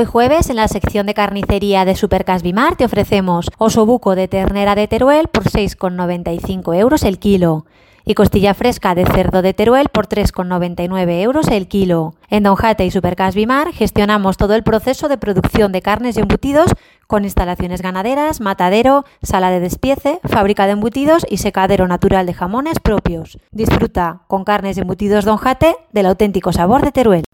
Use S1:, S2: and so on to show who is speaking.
S1: Hoy jueves, en la sección de carnicería de Supercas Bimar, te ofrecemos osobuco de ternera de Teruel por 6,95 € el kilo y costilla fresca de cerdo de Teruel por 3,99 € el kilo. En Don Jate y Supercas Bimar gestionamos todo el proceso de producción de carnes y embutidos con instalaciones ganaderas, matadero, sala de despiece, fábrica de embutidos y secadero natural de jamones propios. Disfruta con carnes y embutidos Don Jate del auténtico sabor de Teruel.